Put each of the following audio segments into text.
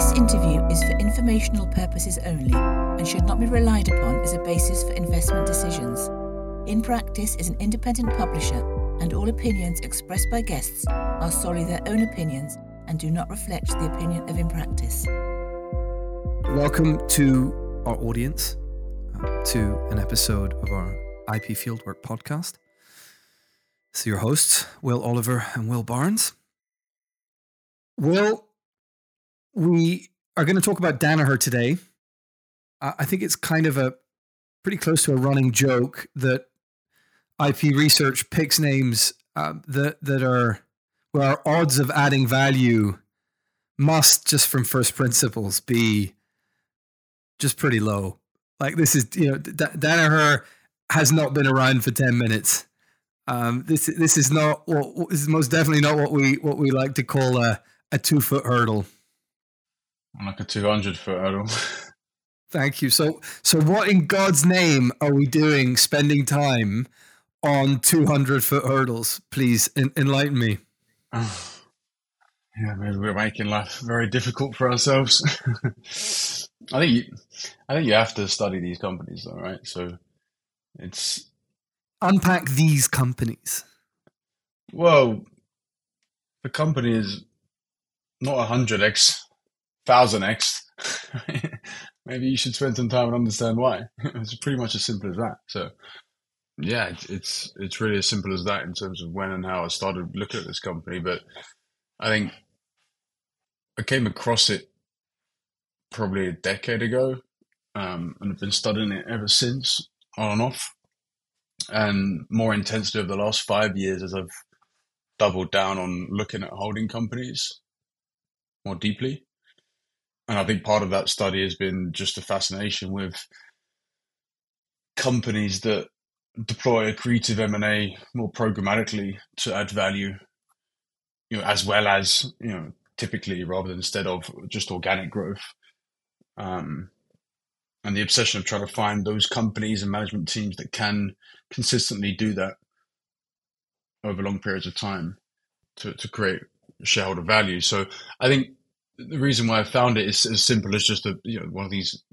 This interview is for informational purposes only and should not be relied upon as a basis for investment decisions. In Practice is an independent publisher, and all opinions expressed by guests are solely their own opinions and do not reflect the opinion of In Practice. Welcome to our audience, to an episode of our IP Fieldwork podcast. So your hosts, Will Oliver and Will Barnes. Will, we are going to talk about Danaher today. I think it's kind of a pretty close to a running joke that IP research picks names that are where our odds of adding value must, just from first principles, be just pretty low. Like this is, Danaher has not been around for 10 minutes. This is not what this is most definitely not what we like to call a 2-foot hurdle. Like a 200-foot hurdle. Thank you. So what in God's name are we doing spending time on 200-foot hurdles? Please enlighten me. Yeah, maybe we're making life very difficult for ourselves. I think you have to study these companies though, right? So it's unpack these companies. Well, the company is not 100x, 1000x. Maybe you should spend some time and understand why. It's pretty much as simple as that. So yeah, it's really as simple as that in terms of when and how I started looking at this company. But I think I came across it probably a decade ago, and I've been studying it ever since, on and off, and more intensely over the last 5 years as I've doubled down on looking at holding companies more deeply. And I think part of that study has been just a fascination with companies that deploy accretive M&A more programmatically to add value, as well as, typically rather than instead of just organic growth. And the obsession of trying to find those companies and management teams that can consistently do that over long periods of time to create shareholder value. So I think the reason why I found it is as simple as just one of these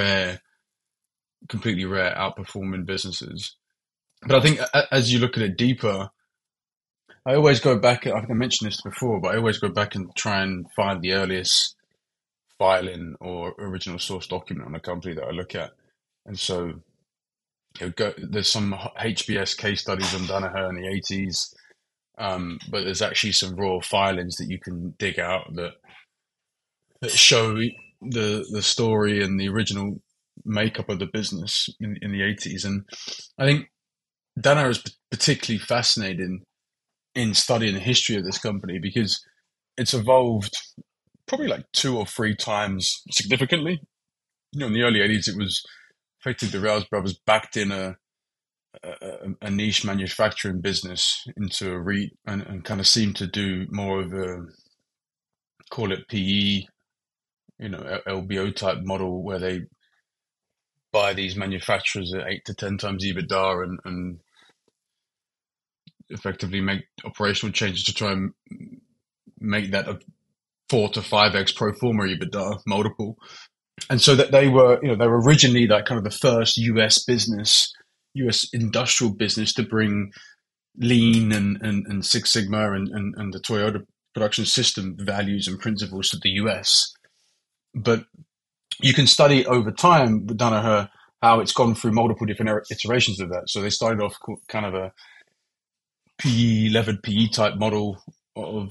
completely rare outperforming businesses. But I think as you look at it deeper, I always go back, I think I mentioned this before, but I always go back and try and find the earliest filing or original source document on a company that I look at. And so there's some HBS case studies on Danaher in the 80s, but there's actually some raw filings that you can dig out that show the story and the original makeup of the business in the 80s. And I think Danaher is particularly fascinating in studying the history of this company because it's evolved probably like 2 or 3 times significantly. In the early 80s, it was effectively the Rouse brothers backed in a niche manufacturing business into a REIT and kind of seemed to do more of a, call it PE, LBO type model where they buy these manufacturers at 8 to 10 times EBITDA and effectively make operational changes to try and make that a 4 to 5x pro forma EBITDA multiple. And so that they were originally that kind of the first US industrial business to bring Lean and Six Sigma and the Toyota production system values and principles to the US. But you can study over time with Danaher how it's gone through multiple different iterations of that. So they started off kind of a levered PE type model of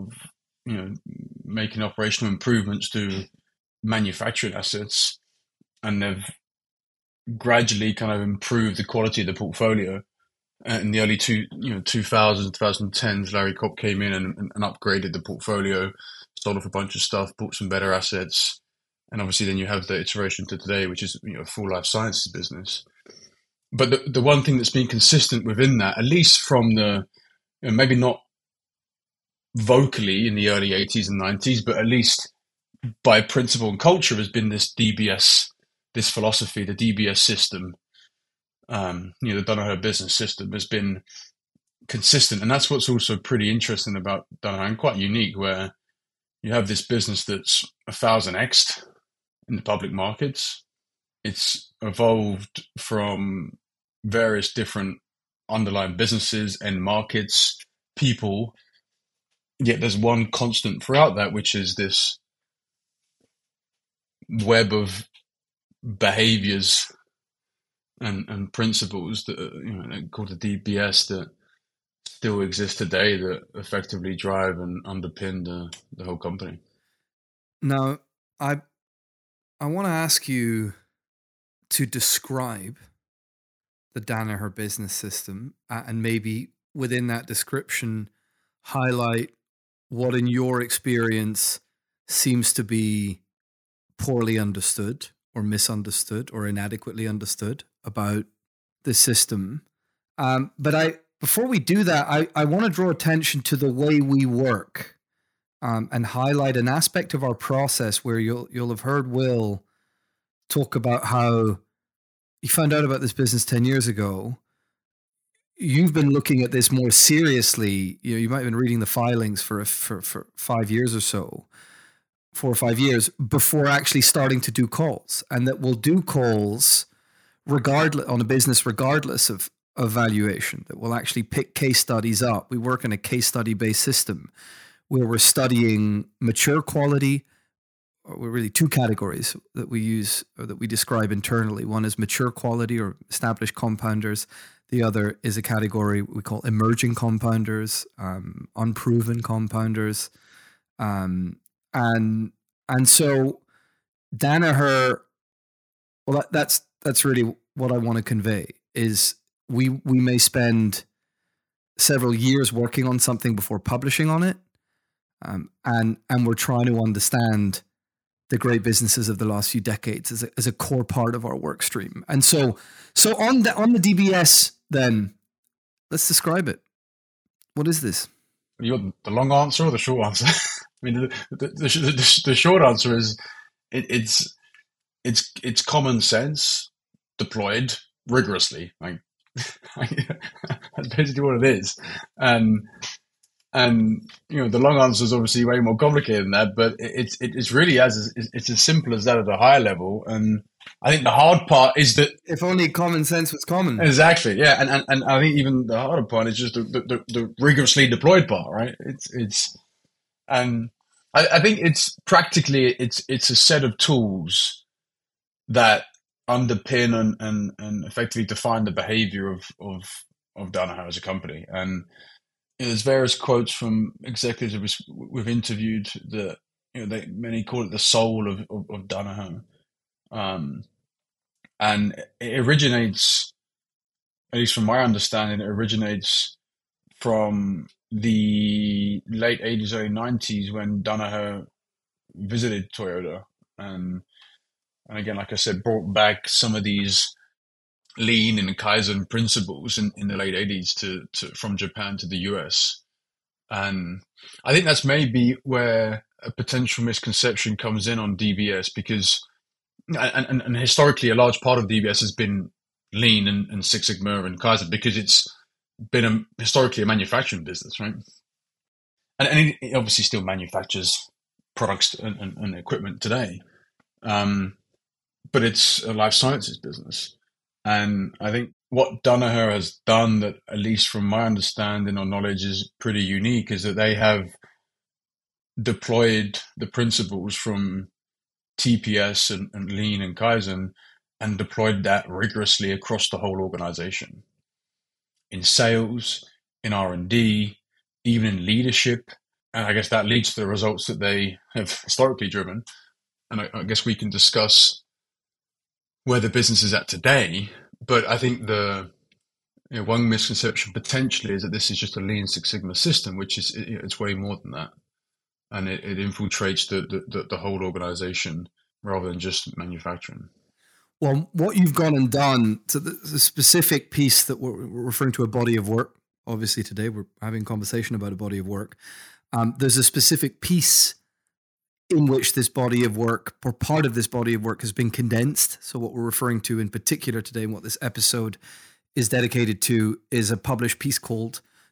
making operational improvements to manufacturing assets, and they've gradually kind of improved the quality of the portfolio. In the early 2000s, 2010s, Larry Kopp came in and upgraded the portfolio, sold off a bunch of stuff, bought some better assets, and obviously then you have the iteration to today, which is a full life sciences business. But the one thing that's been consistent within that, at least from the maybe not vocally in the early 80s and 90s, but at least by principle and culture, has been this DBS, this philosophy, the DBS system. The Danaher business system has been consistent, and that's what's also pretty interesting about Danaher and quite unique, where you have this business that's 1,000x in the public markets. It's evolved from various different underlying businesses and markets, people. Yet there's one constant throughout that, which is this web of behaviors and principles that called the DBS that still exist today that effectively drive and underpin the whole company. Now, I want to ask you to describe the Danaher Business System, and maybe within that description, highlight what in your experience seems to be poorly understood or misunderstood or inadequately understood about the system. But before we do that, I want to draw attention to the way we work, and highlight an aspect of our process where you'll have heard Will talk about how he found out about this business 10 years ago. You've been looking at this more seriously. You might have been reading the filings for 5 years or so, 4 or 5 years before actually starting to do calls, and that we'll do calls regardless on a business, regardless of valuation, that we'll actually pick case studies up. We work in a case study based system where we're studying mature quality. We're really two categories that we use or that we describe internally. One is mature quality or established compounders. The other is a category we call emerging compounders, unproven compounders. And so Danaher, well, that's really what I want to convey is we may spend several years working on something before publishing on it. And we're trying to understand the great businesses of the last few decades as a core part of our work stream. And so on the DBS, then let's describe it. What is this? You want the long answer or the short answer? I mean, the short answer is it's common sense deployed rigorously. Like that's basically what it is. And the long answer is obviously way more complicated than that, but it's really it's as simple as that at a high level. And I think the hard part is that if only common sense was common. Exactly, yeah. And I think even the harder part is just the rigorously deployed part, right? And I think it's practically it's a set of tools that underpin and effectively define the behavior of Danaher as a company. And there's various quotes from executives we've interviewed that many call it the soul of Danaher, and it originates, at least from my understanding, it originates from the late 80s, early 90s when Danaher visited Toyota, and again, like I said, brought back some of these lean and Kaizen principles in the late 80s from Japan to the US. And I think that's maybe where a potential misconception comes in on DBS, because and historically a large part of DBS has been lean and Six Sigma and Kaizen because it's been historically a manufacturing business, right? And it obviously still manufactures products and equipment today. But it's a life sciences business. And I think what Danaher has done that, at least from my understanding or knowledge, is pretty unique is that they have deployed the principles from TPS and Lean and Kaizen and deployed that rigorously across the whole organization. In sales, in R&D, even in leadership. And I guess that leads to the results that they have historically driven. And I guess we can discuss where the business is at today, but I think the one misconception potentially is that this is just a Lean Six Sigma system, which is it's way more than that, and it infiltrates the whole organization rather than just manufacturing. Well, what you've gone and done to the specific piece that we're referring to, a body of work. Obviously, today we're having a conversation about a body of work. There's a specific piece in which this body of work, or part of this body of work, has been condensed. So what we're referring to in particular today, and what this episode is dedicated to, is a published piece called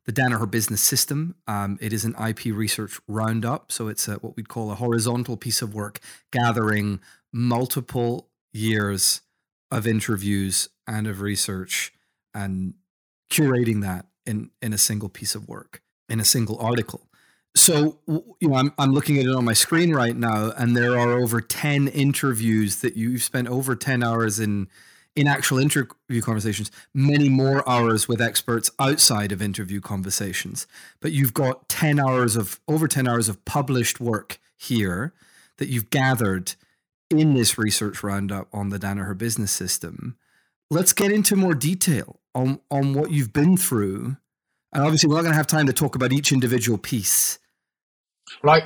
the Danaher Business System. It is an IP research roundup. So it's what we'd call a horizontal piece of work, gathering multiple years of interviews and of research and curating that in a single piece of work, in a single article. So, I'm looking at it on my screen right now, and there are over 10 interviews that you've spent over 10 hours in actual interview conversations, many more hours with experts outside of interview conversations. But you've got over 10 hours of published work here that you've gathered in this research roundup on the Danaher Business System. Let's get into more detail on what you've been through. And obviously, we're not going to have time to talk about each individual piece. Well,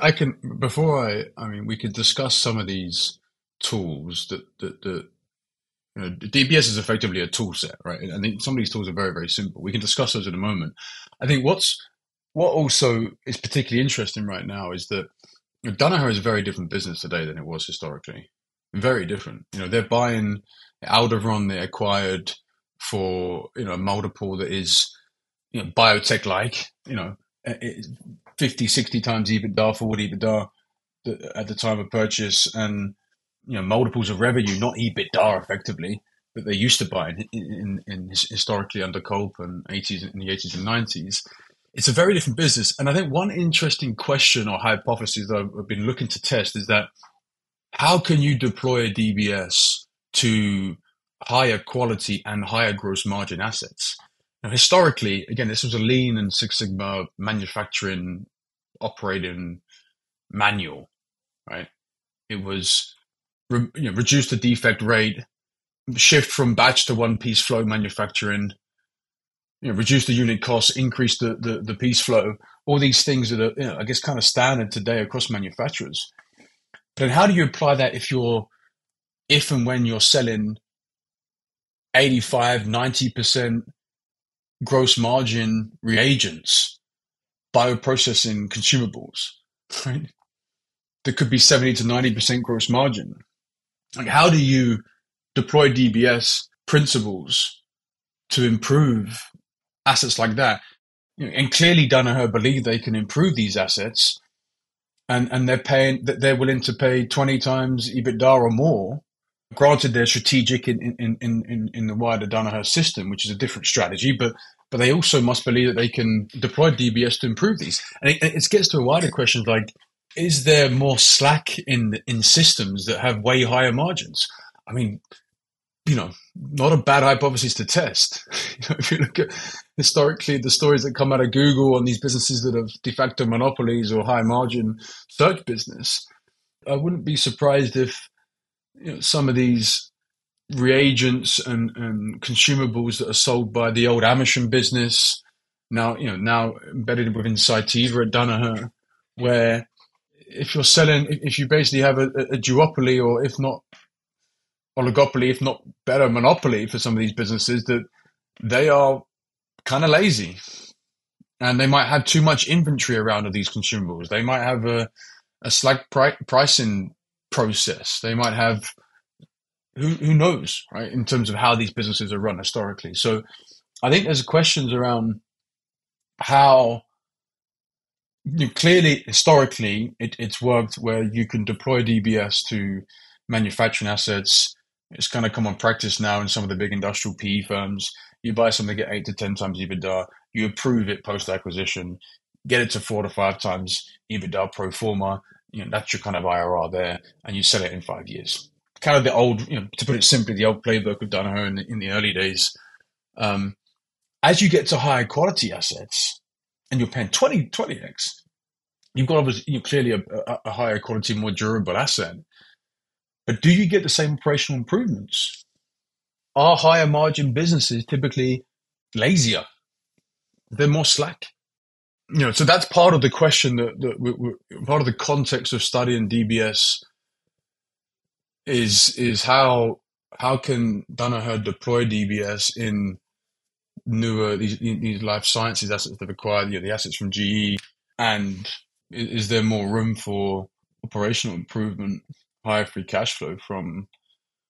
we could discuss some of these tools that DBS is effectively a tool set, right? And I think some of these tools are very, very simple. We can discuss those in a moment. I think what also is particularly interesting right now is that Danaher is a very different business today than it was historically. Very different. They're buying Aldevron, they acquired for a multiple that is biotech-like, 50, 60 times EBITDA, forward EBITDA at the time of purchase, and multiples of revenue, not EBITDA effectively, that they used to buy in historically under Culp and in the 80s and 90s. It's a very different business. And I think one interesting question or hypothesis that I've been looking to test is that how can you deploy a DBS to higher quality and higher gross margin assets? Now, historically, again, this was a lean and Six Sigma manufacturing operating manual, right? It was reduce the defect rate, shift from batch to one piece flow manufacturing, reduce the unit costs, increase the piece flow, all these things that are, I guess, kind of standard today across manufacturers. But then how do you apply that if and when you're selling 85, 90% gross margin reagents, bioprocessing consumables, right? There could be 70 to 90% gross margin. Like, how do you deploy DBS principles to improve assets like that? And clearly Danaher believe they can improve these assets, and they're willing to pay 20 times EBITDA or more. Granted, they're strategic in the wider Danaher system, which is a different strategy, but they also must believe that they can deploy DBS to improve these. And it gets to a wider question like, is there more slack in systems that have way higher margins? I mean, not a bad hypothesis to test. If you look at historically the stories that come out of Google on these businesses that have de facto monopolies or high margin search business, I wouldn't be surprised if some of these reagents and consumables that are sold by the old Amersham business now embedded within Cytiva at Danaher, where if you basically have a duopoly, or if not oligopoly, if not better monopoly for some of these businesses, that they are kind of lazy and they might have too much inventory around of these consumables. They might have a slack pricing process. They might have, who knows, right, in terms of how these businesses are run historically. So I think there's questions around how clearly historically it's worked where you can deploy DBS to manufacturing assets. It's kind of common practice now in some of the big industrial PE firms. You buy something, get 8 to 10 times EBITDA, you approve it post-acquisition, get it to 4 to 5 times EBITDA pro forma, that's your kind of IRR there, and you sell it in 5 years. Kind of the old, to put it simply, the old playbook of Danaher in the early days. As you get to higher quality assets, and you're paying 20x, you've got obviously clearly a higher quality, more durable asset. But do you get the same operational improvements? Are higher margin businesses typically lazier? They're more slack. So that's part of the question that part of the context of studying DBS is how can Danaher deploy DBS in newer these life sciences assets they've acquired, the assets from GE, and is there more room for operational improvement, higher free cash flow from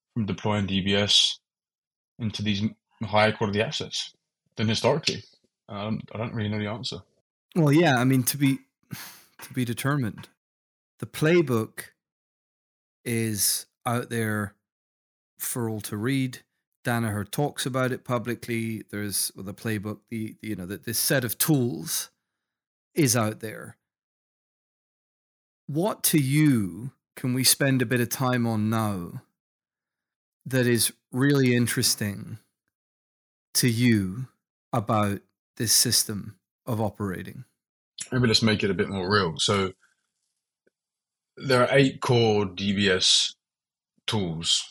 deploying DBS into these higher quality assets than historically? I don't really know the answer. Well, yeah, I mean, to be determined. The playbook is out there for all to read. Danaher talks about it publicly. There's the playbook, this set of tools is out there. What to you can we spend a bit of time on now that is really interesting to you about this system of operating? Maybe let's make it a bit more real. So there are 8 core DBS tools.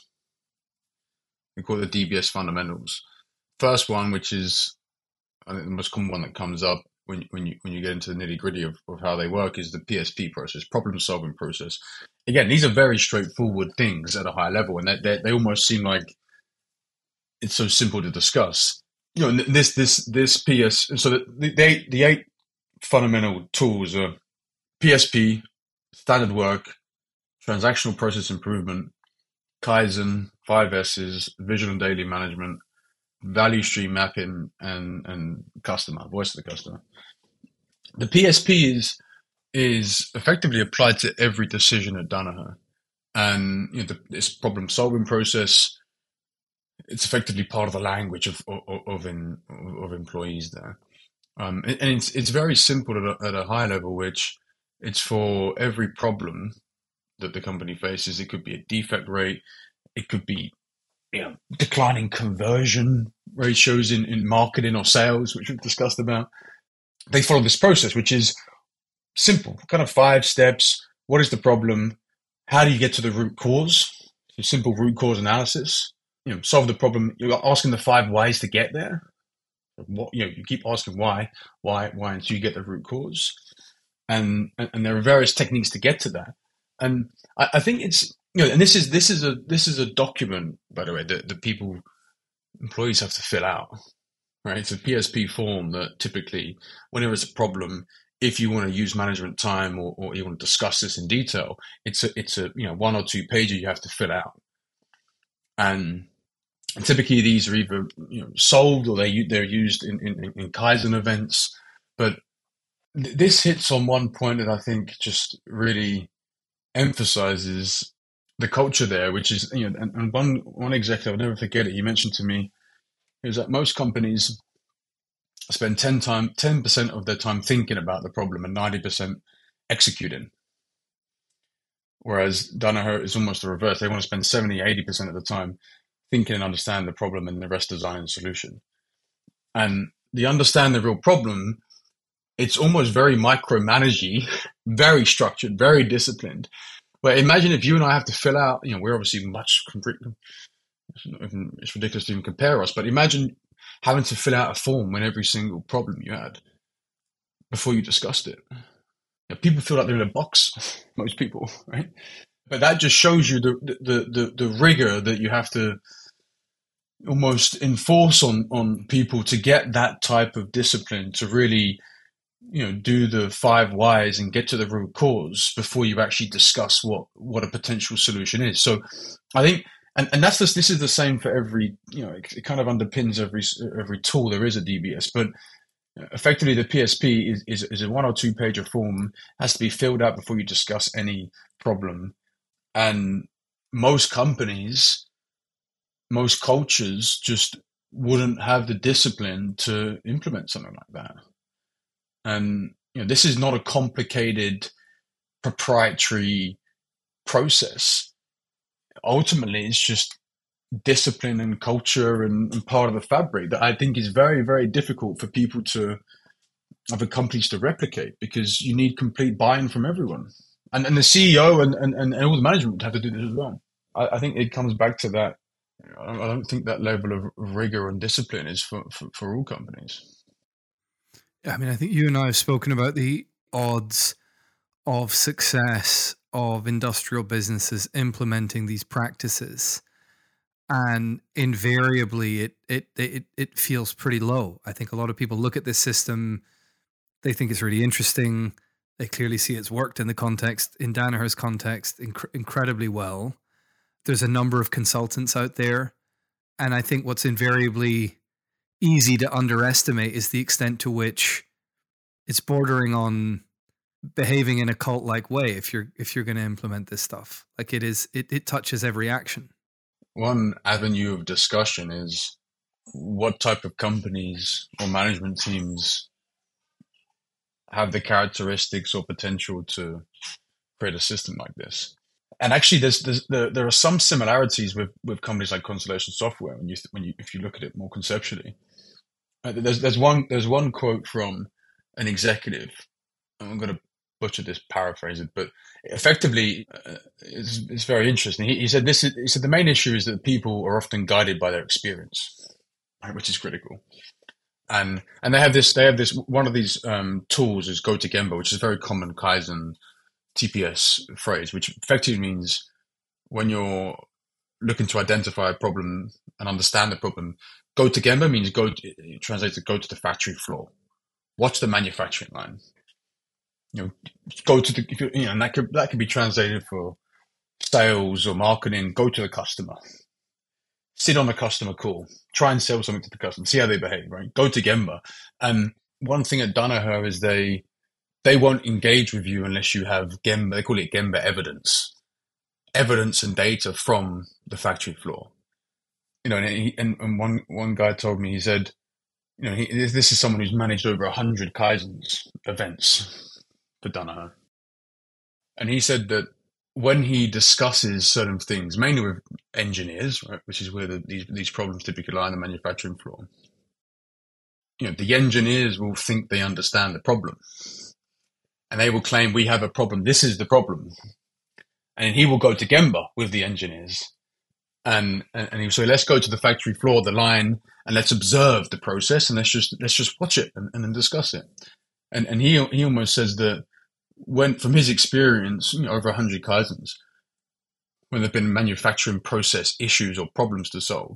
We call it the DBS fundamentals. First one, which is I think the most common one that comes up when you get into the nitty gritty of how they work, is the PSP process, problem solving process. Again, these are very straightforward things at a high level, and they almost seem like it's so simple to discuss. This PS. So the 8 fundamental tools are PSP, standard work, transactional process improvement, Kaizen, 5 S's, visual and daily management, value stream mapping, and customer, voice of the customer. The PSP is effectively applied to every decision at Danaher, and this problem solving process, it's effectively part of the language of employees there, and it's very simple at a high level, which it's for every problem that the company faces. It could be a defect rate, it could be declining conversion ratios in marketing or sales, which we've discussed about. They follow this process, which is simple, kind of 5 steps. What is the problem? How do you get to the root cause? So simple root cause analysis. Solve the problem. You're asking the 5 whys to get there. You keep asking why until you get the root cause. And there are various techniques to get to that. And I think it's and this is a document, by the way, that employees have to fill out, right? It's a PSP form that typically, whenever it's a problem, if you want to use management time or you want to discuss this in detail, it's a 1 or 2 pages you have to fill out, and typically these are either solved or they're used in Kaizen events. But this hits on one point that I think just really emphasizes the culture there, which is and one executive, I'll never forget it, he mentioned to me, it was that most companies spend 10% of their time thinking about the problem and 90% executing, whereas Danaher is almost the reverse. They want to spend 70-80% of the time thinking and understand the problem, and the rest designing the solution. And the understand the real problem, it's almost very micromanagey, very structured, very disciplined. But imagine if you and I have to fill out, we're obviously it's ridiculous to even compare us, but imagine having to fill out a form when every single problem you had before you discussed it. People feel like they're in a box, most people, right? But that just shows you the rigor that you have to almost enforce on people to get that type of discipline to really do the 5 whys and get to the root cause before you actually discuss what a potential solution is. So I think, and this is the same for every, it kind of underpins every tool there is at DBS, but effectively the PSP is a 1 or 2 page form, has to be filled out before you discuss any problem. And most companies, most cultures just wouldn't have the discipline to implement something like that. And this is not a complicated proprietary process. Ultimately, it's just discipline and culture and part of the fabric that I think is very, very difficult for people to other companies to replicate, because you need complete buy-in from everyone. And the CEO and all the management have to do this as well. I think it comes back to that. I don't think that level of rigor and discipline is for all companies. I mean, I think you and I have spoken about the odds of success of industrial businesses implementing these practices, and invariably it feels pretty low. I think a lot of people look at this system, they think it's really interesting. They clearly see it's worked in Danaher's context, incredibly well. There's a number of consultants out there, and I think what's invariably easy to underestimate is the extent to which it's bordering on behaving in a cult-like way if you're going to implement this stuff. Like it touches every action. One avenue of discussion is what type of companies or management teams have the characteristics or potential to create a system like this. And actually, there are some similarities with companies like Constellation Software if you look at it more conceptually. There's one quote from an executive. I'm going to butcher this, paraphrase it, but effectively, it's very interesting. He said this. He said the main issue is that people are often guided by their experience, right, which is critical. And they have this. One of these tools is GoToGemba, which is a very common Kaizen TPS phrase, which effectively means when you're looking to identify a problem and understand the problem, GoToGemba means translates to go to the factory floor, watch the manufacturing line. Go to the and that could be translated for sales or marketing. Go to the customer, sit on the customer call, try and sell something to the customer, see how they behave. Right, GoToGemba. And one thing at Danaher is they won't engage with you unless you have Gemba. They call it Gemba evidence and data from the factory floor. And one guy told me, he said, this is someone who's managed over 100 Kaizens events for Danaher. And he said that when he discusses certain things, mainly with engineers, right, which is where these problems typically lie on the manufacturing floor, the engineers will think they understand the problem. And they will claim, we have a problem. This is the problem. And he will go to Gemba with the engineers. And he will say, let's go to the factory floor, the line, and let's observe the process. And let's just watch it and then discuss it. And he almost says that from his experience, over 100 Kaizens, when there've been manufacturing process issues or problems to solve,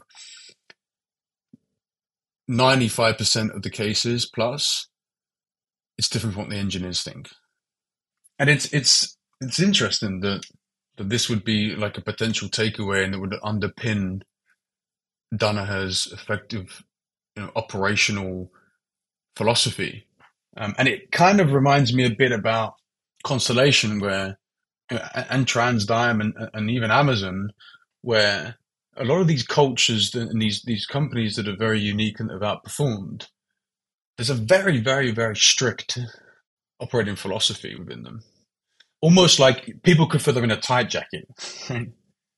95% of the cases plus, it's different from what the engineers think. And it's interesting that this would be like a potential takeaway and that would underpin Danaher's effective operational philosophy. And it kind of reminds me a bit about Constellation, where and TransDigm and even Amazon, where a lot of these cultures and these companies that are very unique and have outperformed, there's a very, very, very strict operating philosophy within them. Almost like people could fit them in a tight jacket. Right?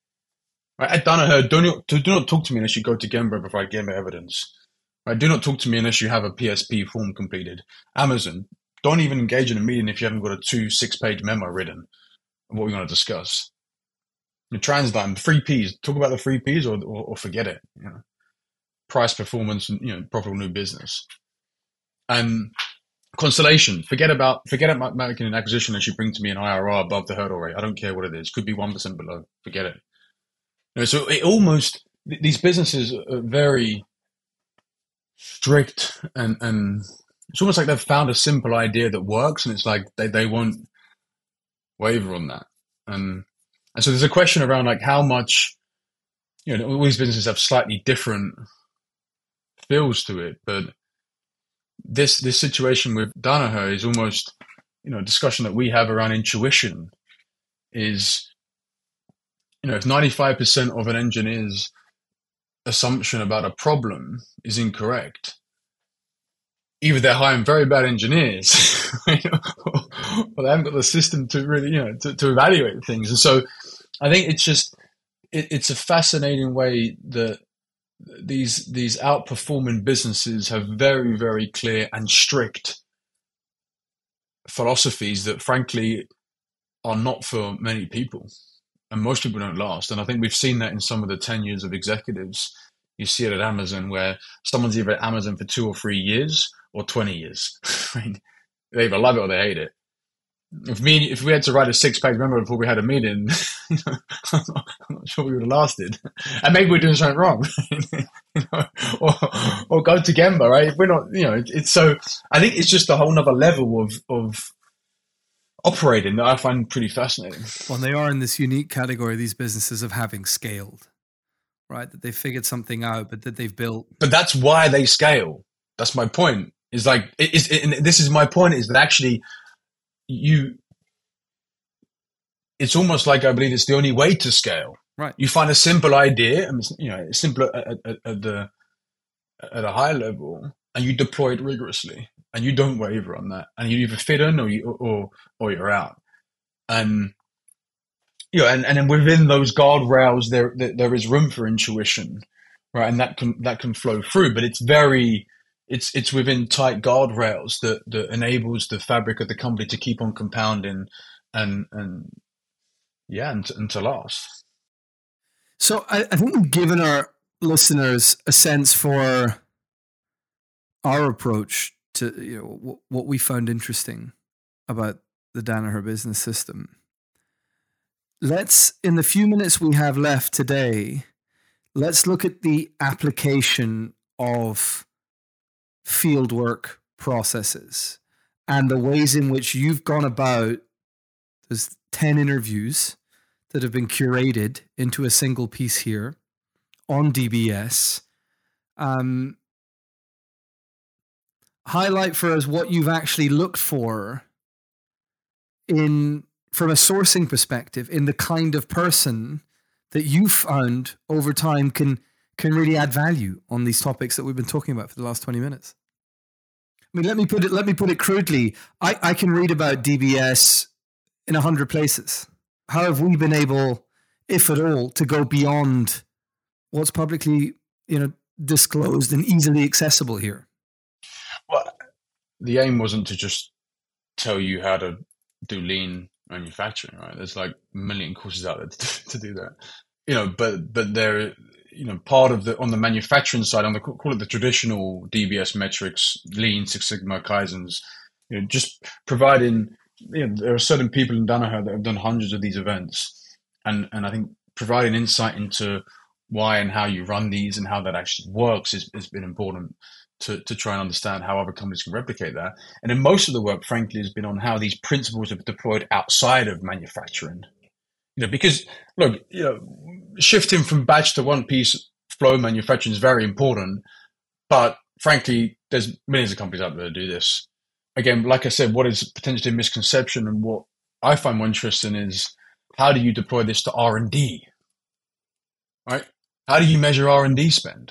At Danaher, do not talk to me unless you go to Gemba and provide Gemba evidence. Right? Do not talk to me unless you have a PSP form completed. Amazon, don't even engage in a meeting if you haven't got a 6-page memo written of what we're going to discuss. TransDigm, 3 Ps. Talk about the 3 Ps or forget it. Price, performance, and profitable new business. And Constellation, forget about making an acquisition unless you bring to me an IRR above the hurdle rate. I don't care what it is. Could be 1% below. Forget it. So it almost, these businesses are very strict and it's almost like they've found a simple idea that works, and it's like they won't waver on that. And so there's a question around like how much, all these businesses have slightly different feels to it, but this situation with Danaher is almost, a discussion that we have around intuition is, if 95% of an engineer's assumption about a problem is incorrect, either they're hiring very bad engineers or they haven't got the system to really, to evaluate things. And so I think it's a fascinating way that these outperforming businesses have very, very clear and strict philosophies that frankly are not for many people, and most people don't last. And I think we've seen that in some of the tenures of executives. You see it at Amazon, where someone's either at Amazon for 2 or 3 years or 20 years. They either love it or they hate it. If we had to write a 6-page memo before we had a meeting, I'm not sure we would have lasted. And maybe we're doing something wrong, or go to Gemba, right? If we're not, it's so. I think it's just a whole nother level of operating that I find pretty fascinating. Well, they are in this unique category, these businesses, of having scaled, right? That they figured something out, but that they've built. But that's why they scale. That's my point. Is like and this is my point. Is that actually it's almost like I believe it's the only way to scale. Right. You find a simple idea, and it's simple at a high level, and you deploy it rigorously, and you don't waver on that, and you either fit in or you're out. And and then within those guardrails, there is room for intuition, right? And that can flow through, but it's within tight guardrails that enables the fabric of the company to keep on compounding and to last. So I think we've given our listeners a sense for our approach to what we found interesting about the Danaher Business System. Let's, in the few minutes we have left today, let's look at the application of fieldwork processes and the ways in which you've gone about. There's 10 interviews that have been curated into a single piece here on DBS. Highlight for us what you've actually looked for from a sourcing perspective in the kind of person that you found over time can really add value on these topics that we've been talking about for the last 20 minutes. I mean, let me put it crudely. I can read about DBS in 100 places. How have we been able, if at all, to go beyond what's publicly, disclosed and easily accessible here? Well, the aim wasn't to just tell you how to do lean manufacturing, right? There's like a million courses out there to do that, but there, part of on the manufacturing side, call it the traditional DBS metrics, Lean, Six Sigma, Kaizens, just providing. There are certain people in Danaher that have done hundreds of these events, and I think providing insight into why and how you run these and how that actually works has been important to try and understand how other companies can replicate that. And then most of the work, frankly, has been on how these principles are deployed outside of manufacturing. Because look, shifting from batch to one piece flow manufacturing is very important, but frankly, there's millions of companies out there that do this. Again, like I said, what is potentially a misconception and what I find more interesting is how do you deploy this to R&D, right? How do you measure R&D spend?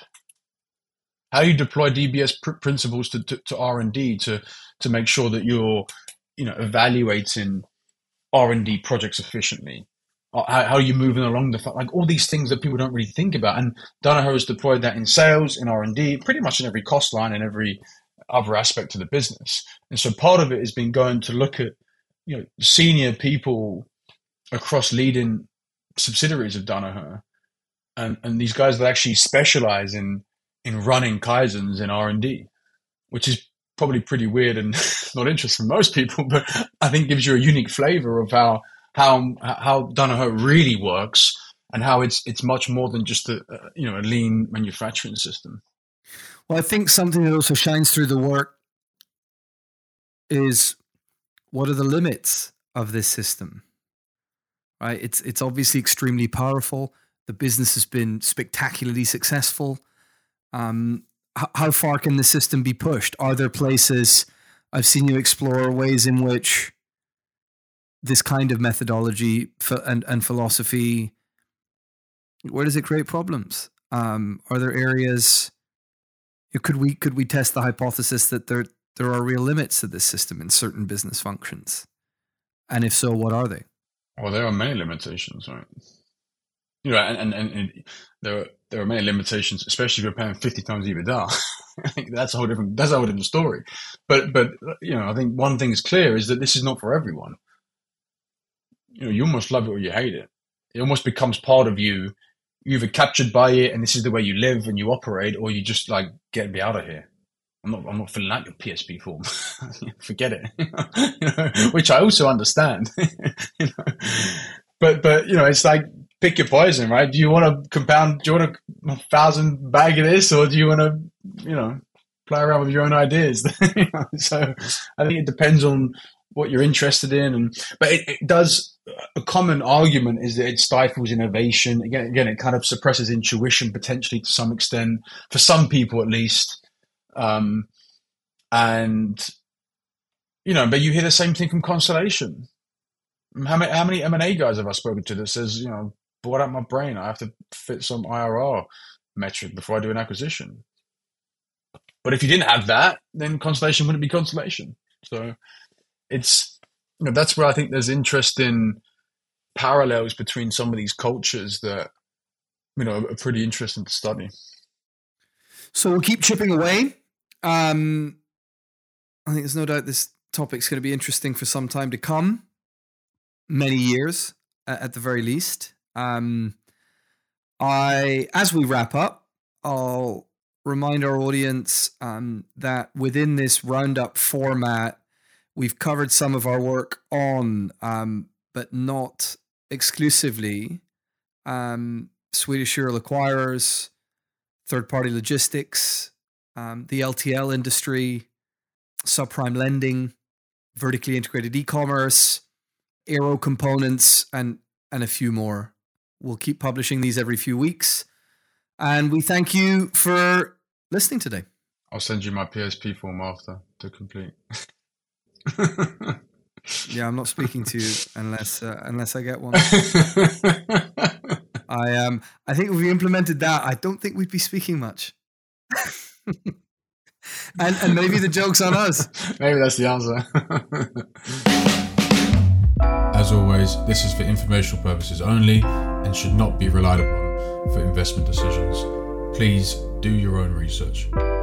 How do you deploy DBS principles to R&D to make sure that you're, evaluating R&D projects efficiently? How are you moving along like all these things that people don't really think about? And Danaher has deployed that in sales, in R&D, pretty much in every cost line and every other aspect of the business. And so part of it has been going to look at, senior people across leading subsidiaries of Danaher and these guys that actually specialize in running Kaizens in R&D, which is probably pretty weird and not interesting for most people, but I think gives you a unique flavor of how Danaher really works and how it's much more than just a lean manufacturing system. Well, I think something that also shines through the work is what are the limits of this system, right? It's obviously extremely powerful. The business has been spectacularly successful. How far can the system be pushed? Are there places I've seen you explore ways in which this kind of methodology and philosophy, where does it create problems? Are there areas? Could we test the hypothesis that there are real limits to this system in certain business functions? And if so, what are they? Well, there are many limitations, right? And there are many limitations, especially if you're paying 50 times EBITDA. I think that's a whole different story. But I think one thing is clear is that this is not for everyone. You almost love it or you hate it. It almost becomes part of you. You're either captured by it and this is the way you live and you operate, or you just like, get me out of here. I'm not filling out your PSP form. Forget it. Which I also understand. But it's like, pick your poison, right? Do you want to compound? Do you want a 1,000 bag of this, or do you want to, play around with your own ideas? So I think it depends on what you're interested in, but it does a common argument is that it stifles innovation. Again, it kind of suppresses intuition potentially to some extent, for some people at least. And but you hear the same thing from Constellation. How many M&A guys have I spoken to that says, bored out my brain, I have to fit some IRR metric before I do an acquisition. But if you didn't have that, then Constellation wouldn't be Constellation. So it's that's where I think there's interesting parallels between some of these cultures that are pretty interesting to study. So we'll keep chipping away. I think there's no doubt this topic's going to be interesting for some time to come, many years at the very least. As we wrap up, I'll remind our audience that within this roundup format, we've covered some of our work on, but not exclusively, Swedish serial acquirers, third-party logistics, the LTL industry, subprime lending, vertically integrated e-commerce, aero components, and a few more. We'll keep publishing these every few weeks. And we thank you for listening today. I'll send you my PSP form after to complete. Yeah, I'm not speaking to you unless I get one. I think if we implemented that, I don't think we'd be speaking much. and maybe the joke's on us. Maybe that's the answer. As always, this is for informational purposes only and should not be relied upon for investment decisions. Please do your own research.